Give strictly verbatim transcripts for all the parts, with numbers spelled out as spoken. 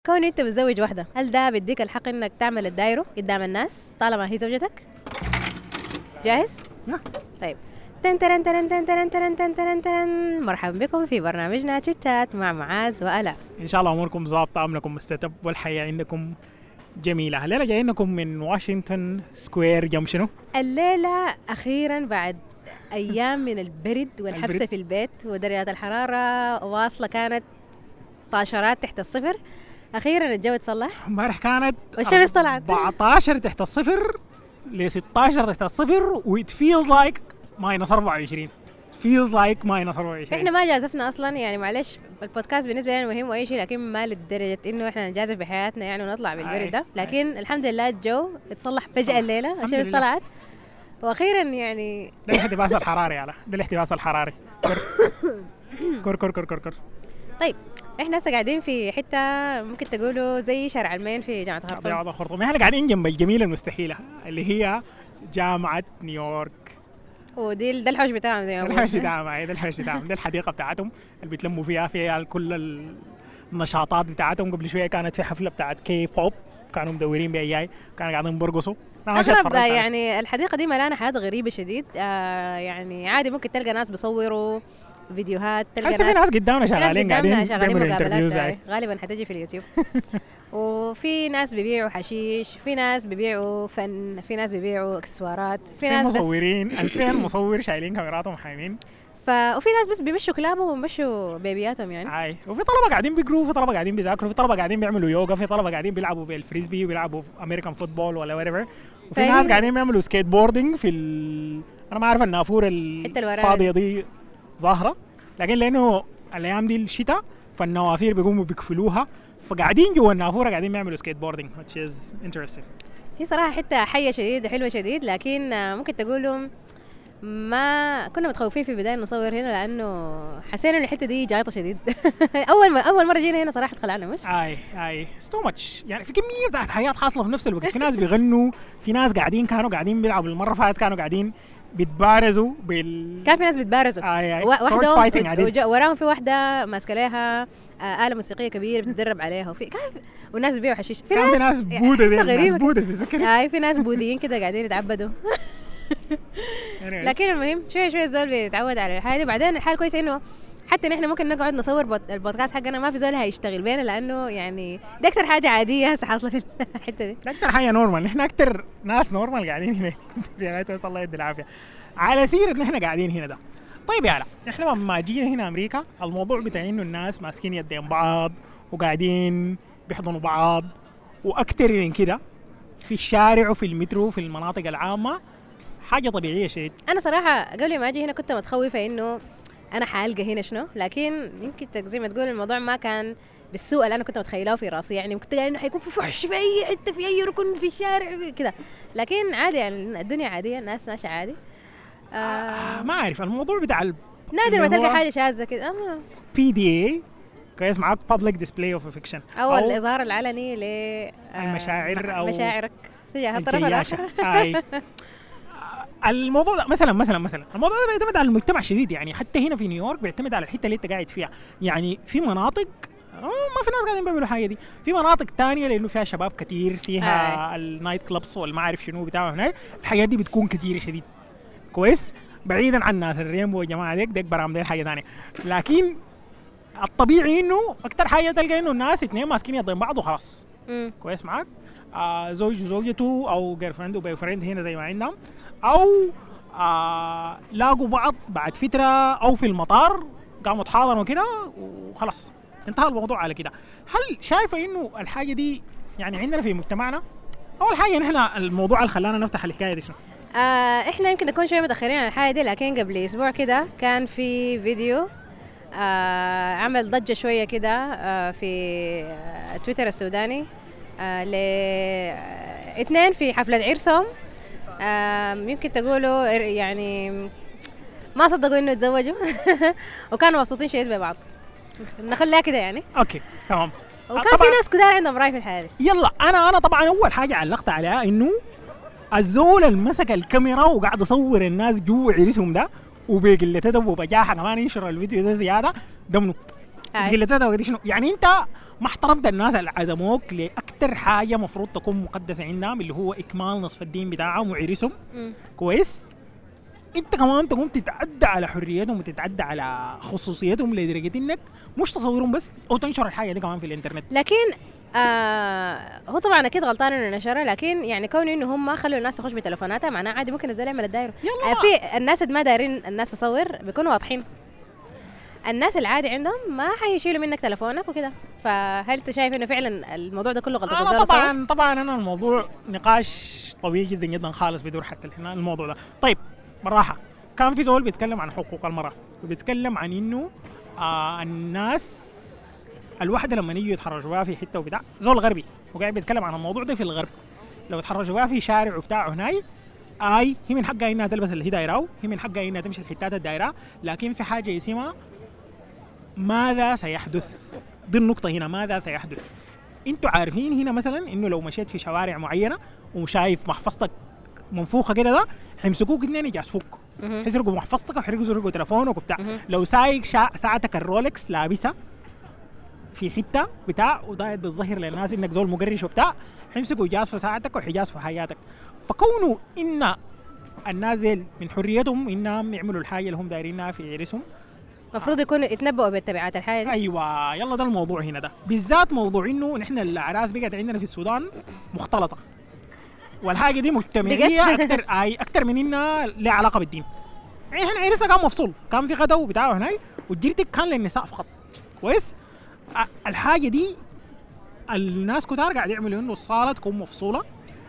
كون انت متزوج واحدة، هل ده بيديك الحق انك تعمل الدايرو قدام الناس طالما هي زوجتك؟ جاهز؟ طيب تن ترن ترن تن ترن ترن تن ترن ترن. مرحبا بكم في برنامجنا تشتات مع معاذ وآلاء. ان شاء الله اموركم ظابطه، امنكم مستتب والحياه عندكم جميله. الليله جايين لكم من واشنطن سكوير جنب. الليلة اخيرا بعد ايام من البرد والحبسة البرد. في البيت ودرجات الحرارة واصلة كانت طاشرات تحت الصفر، اخيرا الجو تصلح امبارح كانت والشمس طلعت. أربعتاشر تحت الصفر ل ستاشر تحت الصفر و it feels like minus أربعة وعشرين. feels like minus أربعة وعشرين. احنا ما جازفنا اصلا، يعني معلش البودكاست بالنسبه لنا مهم واي شيء، لكن ما لدرجه انه احنا نجازف بحياتنا يعني ونطلع بالبرد ده، لكن الحمد لله الجو اتصلح فجاه الليله، الشمس طلعت واخيرا. يعني ده الاحتباس الحراري على ده الاحتباس الحراري. كر كر كر كر كر. طيب احنا هسه قاعدين في حته ممكن تقولوا زي شارع المين في جامعه خرطوم. جامعة خرطوم. احنا قاعدين جنب الجميله المستحيله اللي هي جامعه نيويورك. ودي ده الحوش بتاعهم زي ما بقول. الحوش بتاعهم معي، ده الحوش بتاعهم، ده الحديقه بتاعتهم اللي بيتلموا فيها فيها كل النشاطات بتاعتهم. قبل شويه كانت في حفله بتاعت كي بوب، كانوا مدورين بيها اياي، كانوا قاعدين برقصوا. اغرب يعني الحديقه دي ملانه حاجات غريبه شديد. آه يعني عادي ممكن تلقى ناس بيصوروا فيديوهات، تلقى ناس في ناس قدامنا شغالين قاعدين شغالين مقابلات، interviews. غالبا حتجي في اليوتيوب. وفي ناس بيبيعوا حشيش، في ناس بيبيعوا فن، في ناس بيبيعوا اكسسوارات، في, في ناس مصورين ألفين مصور شايلين كاميراتهم حامين. ف... وفي ناس بس بيمشوا كلابهم وبيمشوا بيبياتهم يعني. اي وفي طلبه قاعدين بيقروا، في طلبه قاعدين بيذاكروا، في طلبه قاعدين بيعملوا يوغا، في طلبه قاعدين بيلعبوا بالفريسبي وبيلعبوا امريكان فوتبول ولا ويريفر، وفي فهي... ناس قاعدين بيعملوا سكيت بوردينج في ال... انا ما عارف النافوره الفاضيه دي ظاهره، لكن لانه الايام دي الشتاء فالنوافير بيقوموا بيقفلوها، فقاعدين جوا النافوره قاعدين بيعملوا سكيت بوردينج which is interesting. هي صراحه حته حيه شديد وحلوه شديد، لكن ممكن تقولوا ما كنا متخوفين في البدايه نصور هنا لانه حسينا ان الحته دي جايطه شديد. اول ما اول مره جينا هنا صراحه اتخلعنا مش اي اي تو ماتش، يعني في كميه بتاعت حياه حاصله في نفس الوقت. في ناس بيغنوا، في ناس قاعدين كانوا قاعدين بيلعبوا، المره فاتت كانوا قاعدين بيتبارزوا بال كان في ناس بيتبارزوا. اي اي واحده وراهم في واحده ماسكه لها آلة موسيقيه كبيره بتتدرب عليها، وفي كان والناس بيبيعوا حشيش. في ناس, ناس بوده دي ناس بوده تذكري. اي في ناس بوذيين كده قاعدين يتعبدوا. لكن المهم شويه شويه الزول بيتعود على الحاجه دي. بعدين الحال كويس انه حتى نحن ممكن نقعد نصور البودكاست حقنا ما في زول هيشتغل بينا، لانه يعني دي اكثر حاجه عاديه هسه حاصله في الحته دي. اكثر حاجه نورمال، نحن اكثر ناس نورمال قاعدين هنا. يا ريت الله يدي العافيه. على سيره نحن قاعدين هنا ده، طيب يا لا احنا لما جينا هنا امريكا الموضوع بتاع انه الناس ماسكين يدين بعض وقاعدين بيحضنوا بعض واكثر من كده في الشارع وفي المترو وفي المناطق العامه حاجه طبيعيه شديد. انا صراحه قبل ما اجي هنا كنت متخوفه انه انا حالقى هنا شنو، لكن يمكن زي ما تقول الموضوع ما كان بالسوء اللي انا كنت متخيلاه في راسي، يعني كنت قايل انه حيكون في فحش في اي حته في اي ركن في الشارع كده، لكن عادي يعني الدنيا عاديه، الناس ماشيه عادي. آه آه ما اعرف الموضوع بتاع نادر ما تلقى حاجه شاذه كده. آه. بي دي اي كويس معاك public display of affection او, أو الإظهار العلني ل المشاعر او مشاعرك تجاه الطرف الآخر. اي الموضوع ده مثلا مثلا مثلا الموضوع ده بيعتمد على المجتمع شديد، يعني حتى هنا في نيويورك بيعتمد على الحته اللي انت قاعد فيها. يعني في مناطق ما في ناس قاعدين بيعملوا حاجه دي، في مناطق تانية لانه فيها شباب كتير، فيها النايت كلابس والما عارف شنو بتاعه هناك، الحاجات دي بتكون كتير شديد كويس، بعيدا عن الناس الريمبو والجماعه ديك ديك برام دي حاجه ثانيه. لكن الطبيعي انه اكثر حاجه تلقى انه الناس اثنين ماسكين يدين بعض وخلاص. مم. كويس معاك آه زوج وزوجته او جير فريند وباي فريند هنا زي ما عندنا، او آه لاقوا بعض بعد فتره او في المطار قاموا تحاضنوا كده وخلاص انتهى الموضوع على كده. هل شايفه انه الحاجه دي يعني عندنا في مجتمعنا؟ اول حاجه نحن الموضوع اللي خلانا نفتح الحكايه دي شنو؟ آه احنا يمكن نكون شويه متاخرين عن الحاجه دي، لكن قبل اسبوع كده كان في فيديو آه عمل ضجه شويه كده آه في آه تويتر السوداني آه لاثنين في حفله عرسهم. آه يمكن تقولوا يعني ما صدقوا انه يتزوجوا وكانوا مبسوطين شديد ببعض، نخليها كده يعني. اوكي تمام. وكان في ناس كتار عندهم راي في الحياه دي. يلا انا انا طبعا اول حاجه علقت عليها انه الزول اللي مسك الكاميرا وقاعد يصور الناس جوا عرسهم ده وبقلة ادب وبجاحه كمان ينشر الفيديو ده زياده، ده منو؟ أي. قلت لها وقت شنو يعني انت ما احترمت الناس اللي عزموك لاكثر حاجه مفروض تكون مقدسه عندهم اللي هو اكمال نصف الدين بتاعهم وعرسهم. مم. كويس. انت كمان تقوم تتعدى على حريتهم وتتعدى على خصوصيتهم لدرجه انك مش تصورهم بس او تنشر الحاجه دي كمان في الانترنت. لكن آه هو طبعا اكيد غلطان انه نشرها، لكن يعني كون انه هم خلوا الناس تخش بتليفوناتها معناه عادي ممكن الزول يعمل الدايره. يلا. آه في الناس اللي ما دايرين الناس تصور بيكونوا واضحين. الناس العادي عندهم ما حيشيلوا منك تلفونك وكده. فهل انت شايف انه فعلا الموضوع ده كله غلطه أنا الزول طبعا صور؟ طبعا انا الموضوع نقاش طويل جدا جدا خالص بدور حتى هنا الموضوع ده. طيب بالراحه، كان في زول بيتكلم عن حقوق المراه وبيتكلم عن انه آه الناس الواحده لما يجوا يتحرجوا بها في حته وبتاع، زول غربي وقاعد بيتكلم عن الموضوع ده في الغرب، لو تحرجوا بها في شارع وبتاع هناي اي هي من حقها انها تلبس اللي هي دايراه، هي من حقها انها تمشي الحتات الدايره، لكن في حاجه اسمها ماذا سيحدث. دي النقطه هنا، ماذا سيحدث. انتوا عارفين هنا مثلا انه لو مشيت في شوارع معينه وشايف محفظتك منفوخه كده ده حيمسكوك اثنين يجاسفوك، مهم. حيسرقوا محفظتك وحيسرقوا تليفونك وبتاع. مهم. لو سايق شا... ساعتك الرولكس لابسها في حته بتاع وده بتظهر للناس انك زول مقرش وبتاع، حيمسكوا يجاسفوا ساعتك وحيجاسفوا حياتك. فكونوا ان الناس دي من حريتهم انهم يعملوا الحاجه اللي هم دايرينها في عرسهم، المفروض يكونوا يتنبؤوا بالتبعات الحاجه دي. ايوه يلا ده الموضوع هنا ده بالذات، موضوع انه نحن الاعراس بقت عندنا في السودان مختلطه، والحاجه دي مجتمعيه اكثر اي اكثر من انها لها علاقه بالدين. يعني احنا عرسنا كان مفصول، كان في غدا وبتاع هناي والجرتك كان للنساء فقط. كويس. الحاجه دي الناس كتار قاعد يعملوا انه الصاله تكون مفصوله،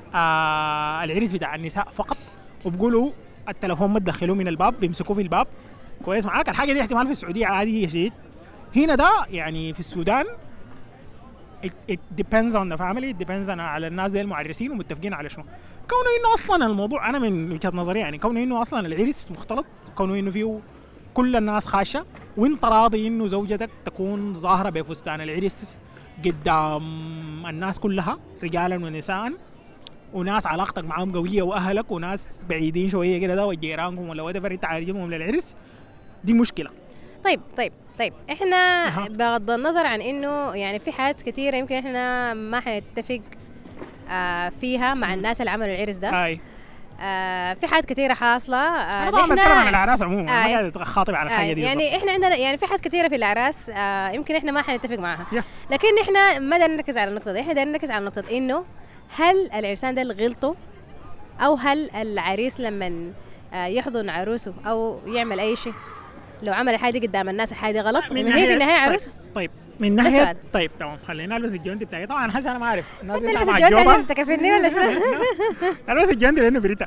آه العرس بتاع النساء فقط، وبقولوا التلفون ما تدخلوه من الباب، بيمسكوه في الباب. كويس معاك. الحاجه دي احتمال في السعوديه عادي شديد، هنا ده يعني في السودان it, it depends on the family, it depends على الناس دي المعرسين ومتفقين على شنو. كونه انه اصلا الموضوع انا من وجهه نظري يعني كونه انه اصلا العرس مختلط، كونه انه فيه كل الناس خاشه وانت راضي انه زوجتك تكون ظاهره بفستان العرس قدام الناس كلها رجالا ونساء، وناس علاقتك معاهم قويه واهلك وناس بعيدين شويه كده ده وجيرانكم ولا وات ايفر انت عارفهم للعرس، دي مشكله. طيب طيب طيب احنا أه. بغض النظر عن انه يعني في حاجات كثيره يمكن احنا ما حنتفق آه فيها مع الناس اللي عملوا العرس ده. اي آه في حاجات كثيره حاصله. آه انا طبعا بتكلم عن الاعراس عموما، ما قاعد اخاطب على الحاجه آه دي يعني بالضبط. احنا عندنا يعني في حاجات كثيره في الاعراس آه يمكن احنا ما حنتفق معها، yeah. لكن احنا ما دايرين نركز على النقطه دي، احنا دايرين نركز على نقطه انه هل العرسان ده غلطوا، او هل العريس لما آه يحضن عروسه او يعمل اي شيء لو عمل الحاجه دي قدام الناس الحاجه دي غلط، من هي في النهايه طيب. عروسه. طيب من ناحيه سؤال. طيب تمام خلينا نلبس الجوانتي بتاعي. طبعا حسن انا ما اعرف الناس انت دي تلبس مع الجوانتي الجوبة. عشان تكفيني ولا شنو؟ البس الجوانتي لانه بريتا.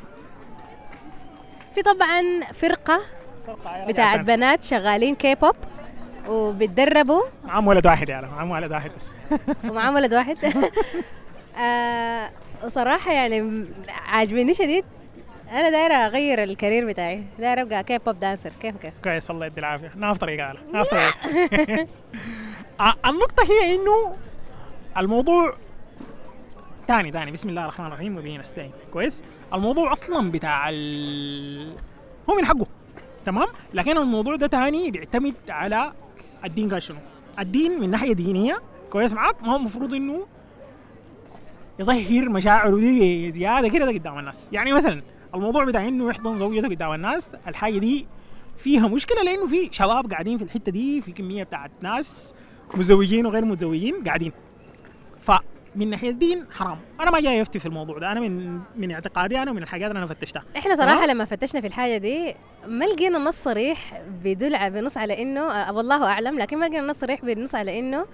في طبعا فرقه بتاعت بنات شغالين كي بوب وبيتدربوا، معاهم ولد واحد يعني معاهم ولد واحد بس ومعاهم ولد واحد. آه وصراحه يعني عاجبني شديد. انا دايره اغير الكارير بتاعي، دايره ابقى كي بوب دانسر. كيف كيف كويس الله يدي العافيه. نعرف طريقه على نعرف طريقه. النقطه هي انه الموضوع ثاني ثاني بسم الله الرحمن الرحيم وبه نستعين. كويس. الموضوع اصلا بتاع ال... هو من حقه تمام، لكن الموضوع ده ثاني بيعتمد على الدين. قال شنو الدين من ناحيه دينيه؟ كويس معاك. ما هو المفروض انه يظهر مشاعره دي زياده كده قدام الناس. يعني مثلا الموضوع بتاع انه يحضن زوجته قدام الناس، الحاجه دي فيها مشكله لانه في شباب قاعدين في الحته دي، في كميه بتاعت ناس متزوجين وغير متزوجين قاعدين. فمن ناحيه الدين حرام. انا ما جاي افتي في الموضوع ده، انا من من اعتقادي انا ومن الحاجات اللي انا فتشتها. احنا صراحه لما فتشنا في الحاجه دي ما لقينا نص صريح بيدل بنص على انه آه والله اعلم، لكن ما لقينا نص صريح بنص على انه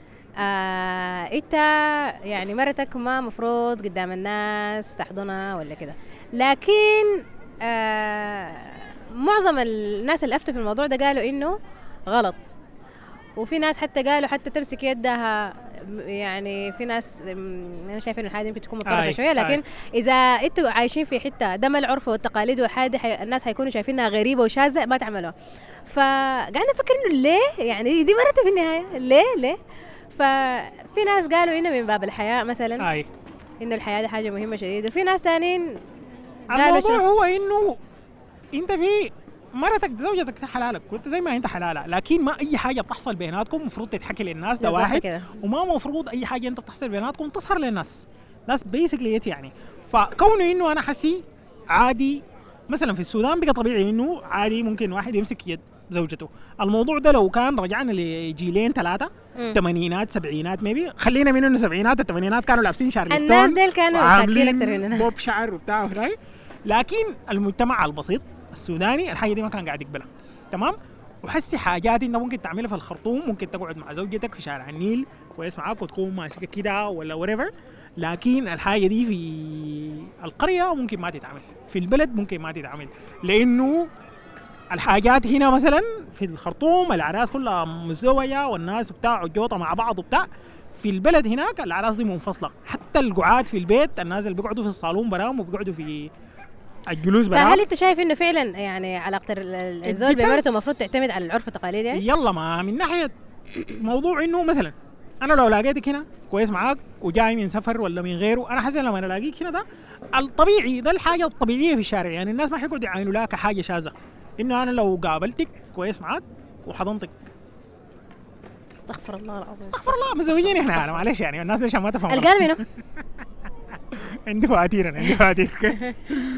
آه انت يعني مرتك ما مفروض قدام الناس تحضنها ولا كده. لكن آه معظم الناس اللي افتوا في الموضوع ده قالوا انه غلط، وفي ناس حتى قالوا حتى تمسك يدها. يعني في ناس انا شايفه انه الحاجه ممكن تكون مضطربه شويه، لكن آي. اذا انتوا عايشين في حته ده ما العرف والتقاليد والحاجه حي... الناس حيكونوا شايفينها غريبه وشاذه ما تعملوها. فقاعد نفكر انه ليه يعني دي مرته في النهايه ليه ليه ففي ناس قالوا انه من باب الحياء مثلا، اي انه الحياه دي حاجه مهمه شديده، وفي ناس ثانيين قالوا الموضوع هو انه انت في مرتك زوجتك حلالك وانت زي ما انت حلالة، لكن ما اي حاجه بتحصل بيناتكم المفروض تتحكي للناس، ده واحد كده. وما مفروض اي حاجه انت بتحصل بيناتكم تظهر للناس. ناس بيسكلي يعني. فكونه انه انا حسي عادي مثلا في السودان بقى طبيعي انه عادي ممكن واحد يمسك يد زوجته. الموضوع ده لو كان رجعنا لجيلين ثلاثه ثمانينات سبعينات ميبي، خلينا من انه السبعينات الثمانينات كانوا لابسين شارلستون، الناس ديل كانوا حاكين اكثر عاملين مننا بوب شعر وبتاع وهاي. لكن المجتمع البسيط السوداني الحاجه دي ما كان قاعد يقبلها، تمام. وحسي حاجات انت ممكن تعملها في الخرطوم، ممكن تقعد مع زوجتك في شارع النيل كويس معاك وتكون ماسكه كده ولا وريفر، لكن الحاجه دي في القريه ممكن ما تتعمل، في البلد ممكن ما تتعمل، لانه الحاجات هنا مثلا في الخرطوم الاعراس كلها مزدوجه والناس بتاع جوطه مع بعض وبتاع. في البلد هناك الاعراس دي منفصله، حتى القعاد في البيت الناس اللي بيقعدوا في الصالون براهم وبيقعدوا في الجلوس براهم. فهل انت شايف انه فعلا يعني علاقه الزول بمرته المفروض تعتمد على العرف والتقاليد يعني؟ يلا ما من ناحيه موضوع انه مثلا انا لو لقيتك هنا كويس معاك وجاي من سفر ولا من غيره، انا حاسس لما انا الاقيك هنا ده الطبيعي، ده الحاجه الطبيعيه في الشارع، يعني الناس ما حيقعدوا يعاينوا لها كحاجه شاذه. انه انا لو قابلتك كويس معاك وحضنتك، استغفر الله العظيم، استغفر الله، مزوجين احنا، انا معلش يعني الناس ليش ما تفهم. القال منه عندي فواتير، انا عندي فواتير كويس.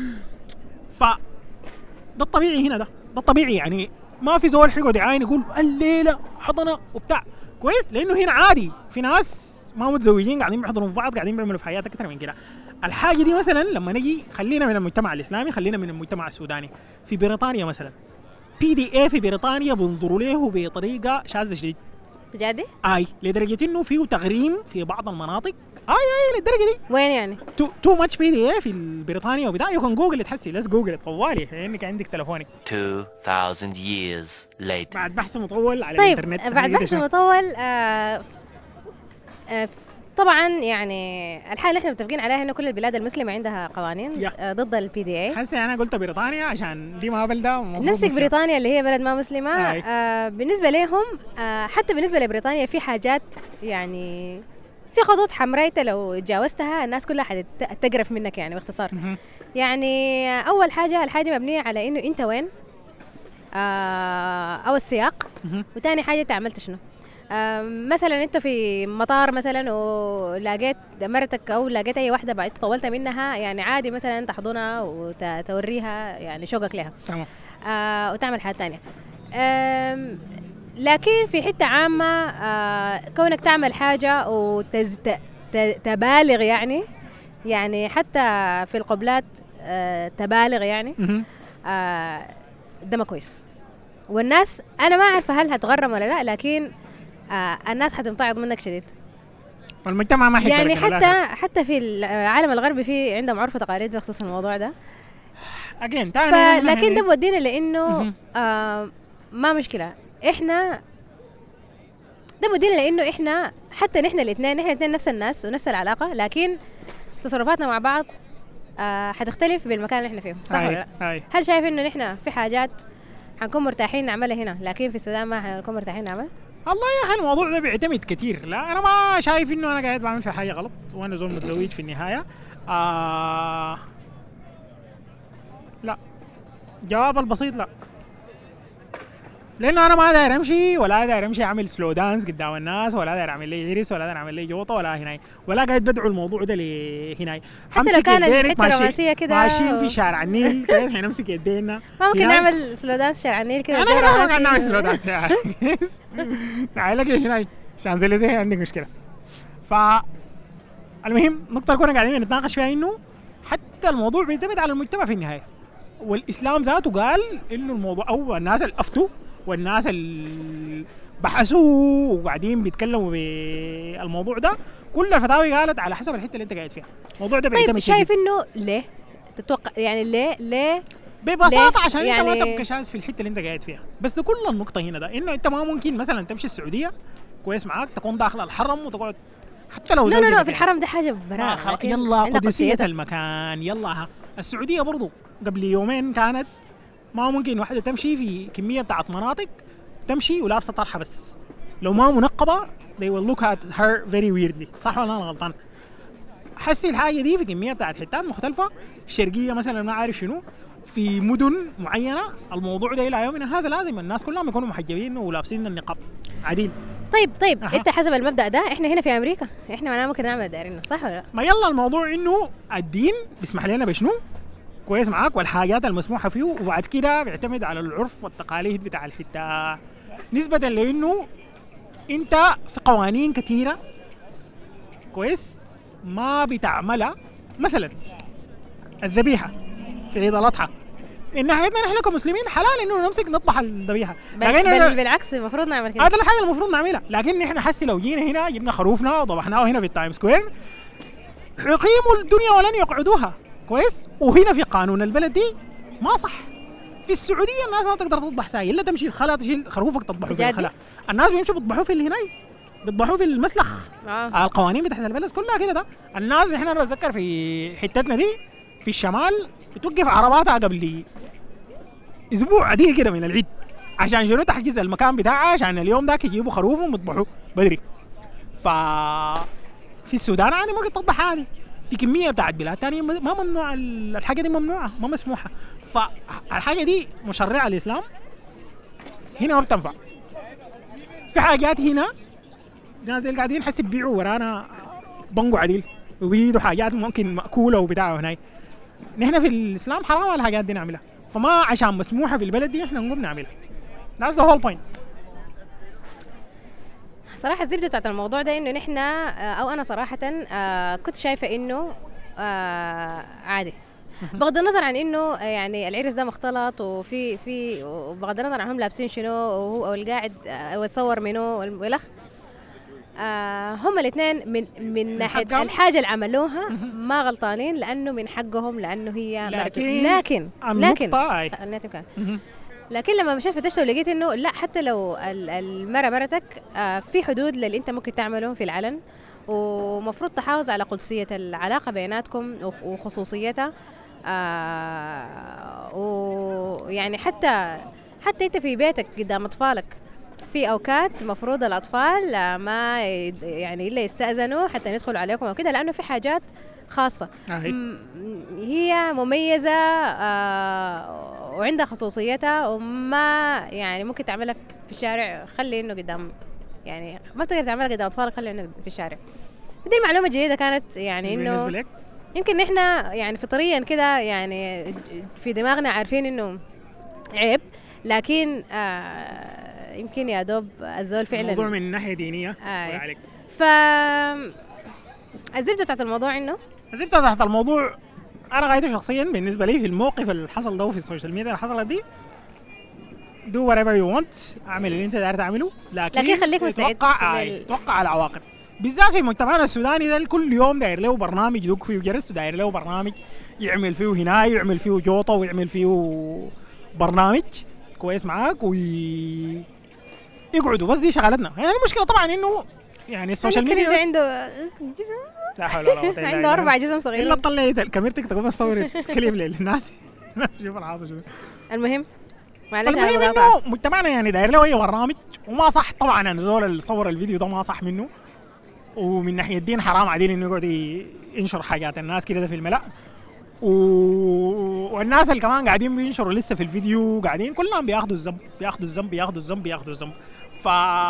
ف ده الطبيعي هنا، ده ده الطبيعي، يعني ما في زول حيقعد يعاين يقول الليله حضنه وبتاع كويس، لانه هنا عادي في ناس ما متزوجين قاعدين بيحضنوا في بعض، قاعدين بيعملوا في حياتك اكثر من كده. الحاجه دي مثلا لما نجي خلينا من المجتمع الاسلامي، خلينا من المجتمع السوداني، في بريطانيا مثلا بي دي اي في بريطانيا بينظروا له بطريقه شاذه شديد. تجادي؟ اي لدرجه انه فيه تغريم في بعض المناطق. اي اي للدرجه دي. وين يعني؟ تو تو ماتش بي دي اي في بريطانيا وبتاع. يمكن جوجل تحسي، لس جوجل طوالي انك عندك تلفونك. two thousand years later. بعد بحث مطول على طيب الانترنت. بعد بحث مطول آه آه طبعا يعني الحاله اللي احنا متفقين عليها انه كل البلاد المسلمه عندها قوانين آه ضد البي دي اي. حسي انا قلت بريطانيا عشان دي ما بلده نمسك بريطانيا اللي هي بلد ما مسلمه. آه بالنسبه لهم آه حتى بالنسبه لبريطانيا في حاجات يعني في خطوط حمراء انت لو تجاوزتها الناس كلها حتقرف منك يعني باختصار. يعني اول حاجه الحاجه مبنيه على انه انت وين آه او السياق، وثاني حاجه انت عملت شنو. آه مثلا انت في مطار مثلا ولقيت مرتك او لقيت اي واحده بعد طولت منها، يعني عادي مثلا تحضنها وتوريها يعني شوقك لها تمام. آه وتعمل حاجه ثانيه. آه لكن في حته عامه آه كونك تعمل حاجه وتبالغ يعني يعني حتى في القبلات آه تبالغ يعني آه ده ما كويس. والناس انا ما عارفه هل هتغرم ولا لا، لكن آه الناس حتمتعض منك شديد. والمجتمع ما حيقدر يعني حتى حتى في العالم الغربي في عندهم عرف وتقاليد بخصوص الموضوع ده. اجين ف... لكن ده بودينا لانه آه ما مشكله احنا ده بودينا لانه احنا حتى نحن الاثنين نحن الاثنين نفس الناس ونفس العلاقه، لكن تصرفاتنا مع بعض آه حتختلف بالمكان اللي احنا فيه، صح ولا لا؟ هاي. هل شايف انه نحن في حاجات حنكون مرتاحين نعملها هنا لكن في السودان ما حنكون مرتاحين نعمل؟ والله يا اخي الموضوع ده بيعتمد كتير. لا انا ما شايف انه انا قاعد بعمل في حاجه غلط وانا زول متزوج في النهايه. آه لا، جواب البسيط لا، لانه انا ما داير امشي ولا داير امشي اعمل سلو دانس قدام الناس ولا داير اعمل لي عرس ولا داير اعمل لي جوطه ولا هناي ولا قاعد بدعو الموضوع ده لهناي. حتى لو كان الحته رومانسيه كده ماشيين في شارع النيل كيف حنمسك يدينا ما ممكن نعمل سلو دانس شارع النيل كده. انا ما ممكن نعمل سلو دانس يا اخي تعال لك هناي شانزليزيه عندك مشكله. ف المهم النقطه اللي كنا قاعدين نتناقش فيها انه حتى الموضوع بيعتمد على المجتمع في النهايه، والاسلام ذاته قال انه الموضوع او الناس اللي افتوا والناس اللي بحثوا وقاعدين بيتكلموا بالموضوع ده كل الفتاوي قالت على حسب الحته اللي انت قاعد فيها. الموضوع ده بيعتمد. طيب شايف انه ليه تتوقع يعني ليه ليه ببساطه عشان يعني انت ما تبقى شاذ في الحته اللي انت قاعد فيها. بس ده كل النقطه هنا ده انه انت ما ممكن مثلا تمشي السعوديه كويس معاك تكون داخل الحرم وتقعد حتى لو لا لا لا في الحرم ده حاجه براءه. يلا قدسيه المكان. يلا السعوديه برضو قبل يومين كانت ما ممكن واحده تمشي في كميه بتاعت مناطق تمشي ولابسه طرحه بس لو ما منقبه they will look at her very weirdly. صح ولا انا غلطان؟ حسي الحاجه دي في كميه بتاعت حتات مختلفه. الشرقيه مثلا ما عارف شنو في مدن معينه الموضوع ده الى يومنا هذا لازم الناس كلهم يكونوا محجبين ولابسين النقاب عديل. طيب طيب أها. انت حسب المبدا ده احنا هنا في امريكا احنا ما ممكن نعمل دايرين صح ولا لا؟ ما يلا الموضوع انه الدين بيسمح لنا بشنو كويس معاك والحاجات المسموحه فيه، وبعد كده بيعتمد على العرف والتقاليد بتاع الحته، نسبه لانه انت في قوانين كثيره كويس ما بتعملها. مثلا الذبيحه في عيد الاضحى من ناحيتنا نحن كمسلمين حلال انه نمسك نطبخ الذبيحه، بل, بل بالعكس المفروض نعمل كده. هذا الحاجه المفروض نعملها، لكن نحن حسي لو جينا هنا جبنا خروفنا وطبخناه هنا في التايم سكوير يقيموا الدنيا ولن يقعدوها كويس. وهنا في قانون البلد دي ما صح. في السعوديه الناس ما تقدر تطبخ ساي الا تمشي الخلا تشيل خروفك تطبحه في الخلا. الناس بيمشوا بيطبحوه في اللي هناي بيطبحوه في المسلخ. آه. القوانين بتاعت البلد كلها كده. ده الناس احنا انا بتذكر في حتتنا دي في الشمال بتوقف عرباتها قبل اسبوع عديل كده من العيد عشان شنو تحجز المكان بتاعها عشان اليوم ذاك يجيبوا خروفهم ويطبحوه بدري. ف في السودان عادي ممكن تطبح عادي. في كميه بتاعت بلاد ثانيه ما ممنوع، الحاجه دي ممنوعه ما مسموحه. فالحاجه دي مشرعه الاسلام هنا ما بتنفع. في حاجات هنا الناس اللي قاعدين حس يبيعوا ورانا بنقوا عديل وبيدوا حاجات ممكن مأكوله وبتاعه هناي. نحن في الاسلام حرام الحاجات دي نعملها، فما عشان مسموحه في البلد دي احنا نقوم نعملها. That's the whole point. صراحة الزبدة بتاعت الموضوع ده إنه نحن أو أنا صراحة كنت شايفة إنه عادي بغض النظر عن إنه يعني العرس ده مختلط وفي في وبغض النظر عنهم لابسين شنو وهو القاعد ويصور منه والأخ هم الاثنين من من ناحية الحاجة اللي عملوها ما غلطانين لأنه من حقهم لأنه هي لكن لكن لكن لكن لما مشيت فتشت ولقيت انه لا حتى لو المرة مرتك آه في حدود للي انت ممكن تعمله في العلن، ومفروض تحافظ على قدسية العلاقة بيناتكم وخصوصيتها. آه ويعني حتى حتى انت في بيتك قدام اطفالك في اوقات مفروض الاطفال ما يعني الا يستأذنوا حتى يدخلوا عليكم او كده، لانه في حاجات خاصة هي مميزة آه وعندها خصوصيتها وما يعني ممكن تعملها في الشارع. خلي انه قدام يعني ما تقدر تعملها قدام اطفالك، خلي انه في الشارع. دي المعلومة الجديدة كانت يعني انه يمكن احنا يعني فطريا كده يعني في دماغنا عارفين انه عيب، لكن آه يمكن يا دوب الزول فعلا الموضوع من ناحية دينية آه عليك. ف الزبدة بتاعت الموضوع انه الزبدة تحت الموضوع انا غايته شخصيا بالنسبه لي في الموقف اللي حصل ده في السوشيال ميديا اللي حصلت دي do whatever you want، اعمل اللي انت داير تعمله، لكن لكن خليك مستعد توقع لل... توقع العواقب، بالذات في مجتمعنا السوداني ده كل يوم داير له برنامج يدق فيه جرس، وداير له برنامج يعمل فيه هنا يعمل فيه جوطه ويعمل فيه برنامج كويس معاك وي يقعدوا بس. دي شغلتنا يعني. المشكله طبعا انه يعني السوشيال ميديا عنده جسم لا حول ولا قوه عنده اربع جسم صغيرين الا تطلعي كاميرتك تقوم تصور الكليب للناس الناس تشوف الحاصل شنو. المهم معلش المهم انه مجتمعنا يعني داير له اي برنامج وما صح طبعا. انا زول اللي صور الفيديو ده ما صح منه، ومن ناحيه الدين حرام عادين انه يقعد ينشر حاجات الناس كده في الملأ، و... والناس اللي كمان قاعدين بينشروا لسه في الفيديو قاعدين كلهم بياخذوا الذنب بياخذوا الذنب بياخذوا الذنب بياخذوا الذنب. ف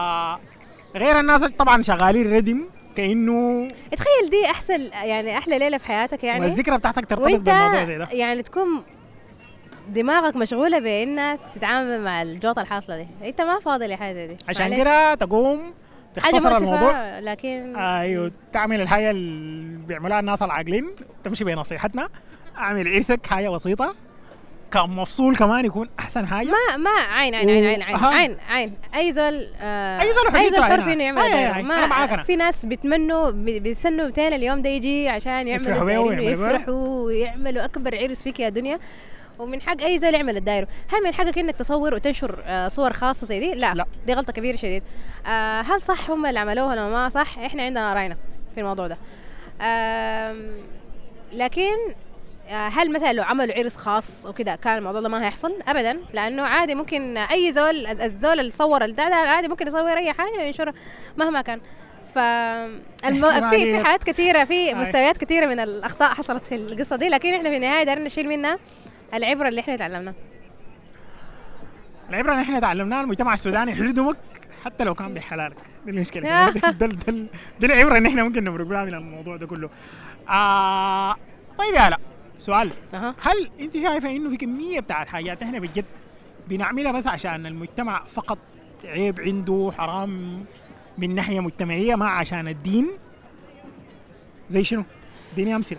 غير الناس طبعا شغالين ردم كانه تخيل دي احسن يعني احلى ليله في حياتك يعني، والذكرى بتاعتك ترتبط بالموضوع زي ده، يعني تكون دماغك مشغوله بانها تتعامل مع الجوطه الحاصله دي، انت ما فاضي لحاجه دي عشان كده تقوم تختصر الموضوع. لكن ايوه تعمل الحاجه اللي بيعملوها الناس العاقلين، تمشي بنصيحتنا، اعمل عرسك حاجه بسيطه كان مفصول كمان يكون احسن حاجه. ما ما عين عين عين عين عين عين, عين. اي زول آه اي زول اي زول حر فيه انه يعمل دايره. ما في ناس بتمنوا بيستنوا متين اليوم ده يجي عشان يعملوا يفرحوا ويعملوا اكبر عرس فيك يا دنيا، ومن حق اي زول يعمل الدايره. هل من حقك انك تصور وتنشر آه صور خاصه زي دي؟ لا, لا. دي غلطه كبيره شديد. آه هل صح هم اللي عملوها ولا ما صح؟ احنا عندنا راينا في الموضوع ده. آه لكن هل مثلا لو عملوا عرس خاص وكذا كان الموضوع ده ما هيحصل ابدا، لانه عادي ممكن اي زول الزول اللي صور الدعم عادي ممكن يصور اي حاجه وينشرها مهما كان. ف الم... في في حاجات كثيره، في مستويات كثيره من الاخطاء حصلت في القصه دي، لكن احنا في النهايه قدرنا نشيل منها العبره اللي احنا تعلمناها. العبره اللي احنا تعلمناها المجتمع السوداني يحرمك حتى لو كان بحلالك. دي المشكله. ده ده ده دي العبره ان احنا ممكن نمرق بها من الموضوع ده كله. آه طيب يا لا سؤال، أه. هل انت شايفه انه في كميه بتاعت حاجات احنا بجد بنعملها بس عشان المجتمع فقط عيب عنده حرام من ناحيه مجتمعيه ما عشان الدين؟ زي شنو؟ اديني امثله.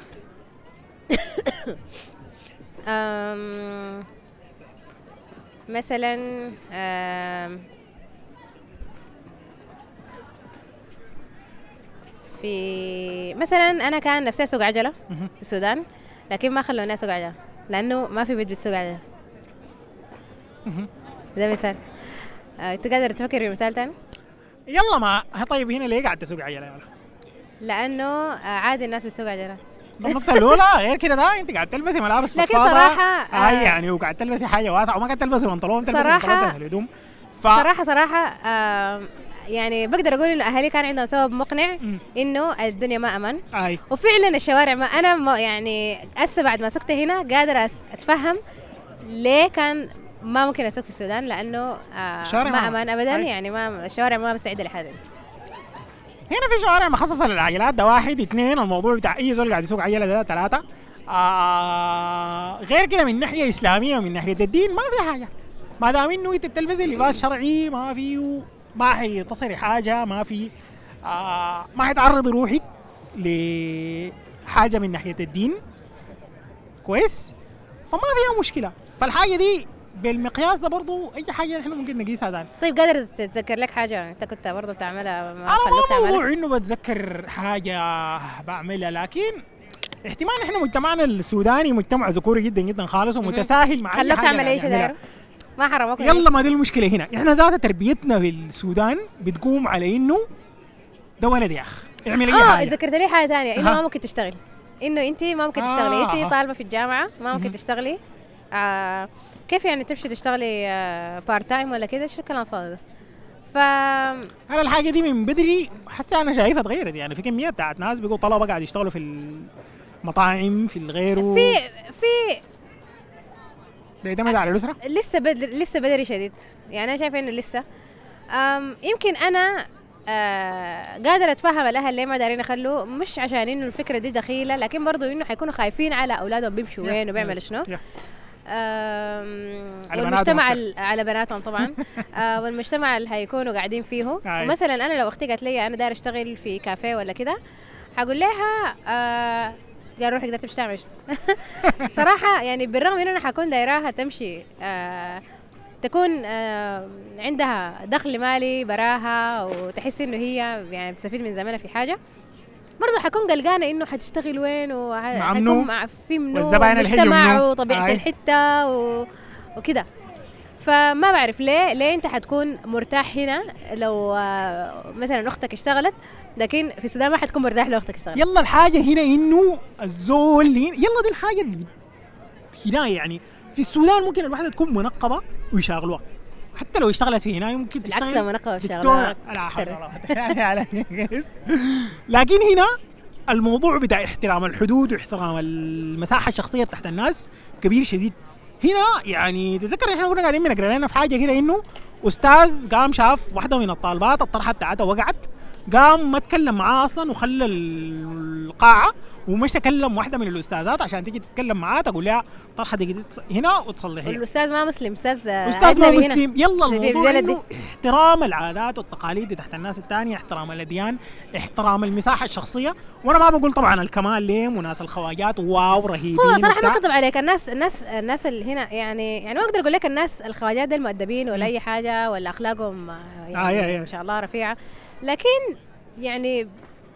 أم مثلا أم في مثلا انا كان نفسي اسوق عجله في السودان، لكن ما خلوني اسوق عجله لانه ما في بنت بتسوق عجله. ده مثال. انت قادر تفكر في مثال تاني؟ يلا ما طيب هنا ليه قاعد تسوق عجله يلا؟ لانه عادي الناس بتسوق عجله. ده النقطة الأولى. غير كده ده أنت قاعد تلبسي ملابس لكن فضفاضة. صراحة آه يعني وقاعد تلبسي حاجة واسعة وما قاعد تلبسي بنطلون، تلبسي صراحة بنطلون الهدوم. ف... صراحة صراحة آه يعني بقدر أقول إنه أهلي كان عندهم سبب مقنع م. إنه الدنيا ما أمن. أي. وفعلا الشوارع ما أنا ما يعني هسه بعد ما سكت هنا قادرة أتفهم ليه كان ما ممكن أسوق في السودان، لأنه آه ما, ما أمان أبدا. أي. يعني ما الشوارع ما مستعدة لحد. هنا في شوارع مخصصة للعجلات، ده واحد. اثنين الموضوع بتاع أي زول قاعد يسوق عجلة ده. ثلاثة آه غير كده من ناحية إسلامية ومن ناحية الدين ما في حاجة، ما دام إنه أنت بتلبسي لباس شرعي ما في ما حيتصري حاجة، ما في آه ما حيتعرضي روحك لحاجة من ناحية الدين كويس، فما فيها مشكلة. فالحاجة دي بالمقياس ده برضو أي حاجة نحن ممكن نقيسها داني. طيب قادر تتذكر لك حاجة أنت كنت برضو بتعملها ما أنا خلوك تعملها؟ ما موضوع إنه بتذكر حاجة بعملها، لكن احتمال نحن مجتمعنا السوداني مجتمع ذكوري جدا جدا خالص ومتساهل مع أي خلوك حاجة تعمل ايش داير؟ ما حرموك. يلا ما دي المشكلة هنا، احنا ذات تربيتنا في السودان بتقوم على إنه ده ولد يا أخ اعمل أي آه حاجة. ذكرت لي حاجة ثانية، إنه ما ممكن تشتغل، إنه أنت ما ممكن تشتغلي. آه. أنت طالبة في الجامعة ما ممكن تشتغلي. آه كيف يعني تمشي تشتغلي آه بارت تايم ولا كده؟ شو الكلام الفاضي ده؟ ف أنا الحاجة دي من بدري حاسة أنا شايفها تغيرت، يعني في كمية بتاعت ناس بيقوا طلبة قاعد يشتغلوا في المطاعم في الغير في في بيعتمد على الأسرة. لسه بدري لسه بدري شديد، يعني أنا شايفة إنه لسه أم يمكن أنا آه قادرة أتفهم الأهل ليه ما دارين يخلوا، مش عشان إنه الفكرة دي دخيلة، لكن برضو إنه حيكونوا خايفين على أولادهم بيمشوا وين وبيعملوا شنو. والمجتمع على بناتهم طبعا. آه والمجتمع اللي هيكونوا قاعدين فيه. ومثلا أنا لو أختي قالت لي أنا داير أشتغل في كافيه ولا كده، حقول لها آه قال روحي قدرت تمشي تعمل صراحة يعني بالرغم إنه أنا حكون دايراها تمشي آه تكون آه عندها دخل مالي براها وتحس إنه هي يعني بتستفيد من زمانها في حاجة، برضو حكون قلقانة إنه حتشتغل وين وحكون مع في منو مجتمع وطبيعة الحتة و... وكده. فما بعرف ليه ليه أنت حتكون مرتاح هنا لو آه مثلا أختك اشتغلت، لكن في السودان ما حتكون مرتاح لو أختك اشتغلت. يلا الحاجة هنا إنه الزول هنا يلا دي الحاجة اللي هنا يعني في السودان ممكن الواحدة تكون منقبة ويشغلوها، حتى لو اشتغلت في هنا ممكن تشتغل العكس لو منقبة ويشغلوها. لا حول ولا قوة. لكن هنا الموضوع بتاع احترام الحدود واحترام المساحة الشخصية تحت الناس كبير شديد. هنا يعني تذكر احنا كنا قاعدين بنقرا لنا في حاجة كده إنه أستاذ قام شاف واحدة من الطالبات الطرحة بتاعتها وقعت، قام ما تكلم معاه اصلا وخلى القاعه ومش تكلم واحده من الاستاذات عشان تيجي تتكلم معاه تقول لها طرحه دي هنا وتصلحيها. الاستاذ ما مسلم، استاذ استاذ ما مسلم. يلا الموضوع إنه احترام العادات والتقاليد تحت الناس الثانيه، احترام الاديان، احترام المساحه الشخصيه. وانا ما بقول طبعا الكمال ليهم وناس الخواجات واو رهيبين. هو صراحه ما كذب عليك، الناس الناس الناس اللي هنا يعني يعني ما اقدر اقول لك الناس الخواجات دي المؤدبين ولا اي حاجه ولا اخلاقهم يعني آه ما شاء الله رفيعه، لكن يعني